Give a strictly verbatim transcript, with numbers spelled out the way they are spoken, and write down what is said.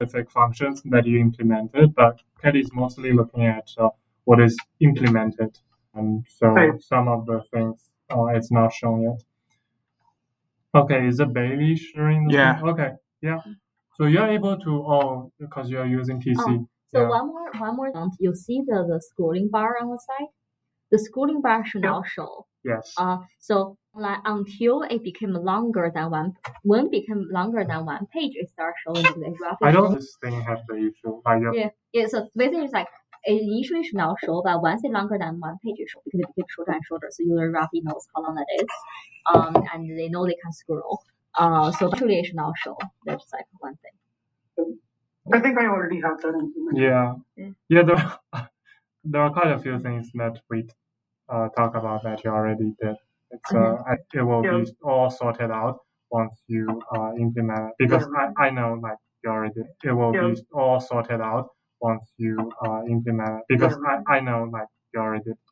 specific functions that you implemented, but Cat is mostly looking at uh, what is implemented. And so Right. some of the things uh, it's not shown yet. Okay, is it Bailey sharing the Yeah. screen? Okay, yeah. So you're able to, oh, because you're using T C. Oh, so yeah. one more, one more. Um, you see the, the scrolling bar on the side? The scrolling bar should now show. Yes. Uh, so like until it became longer than one, when it became longer than one page, it starts showing the graphic. I don't this thing have the issue. Like, yeah, yeah. So basically, it's like it initially should now show, but once it's longer than one page, it shows because it gets shorter and shorter. So user roughly knows how long that is, um, and they know they can scroll. Uh, so actually, it should now show. That's like one thing. I think I already have that implemented. Yeah, yeah. yeah there, there are quite a few things that we uh, talk about that you already did. It's mm-hmm. uh, it will yeah. be all sorted out once you uh, implement it. Because yeah. I, I know like you already did. It will yeah. be all sorted out once you uh, implement it. Because yeah. I, I know like you already did.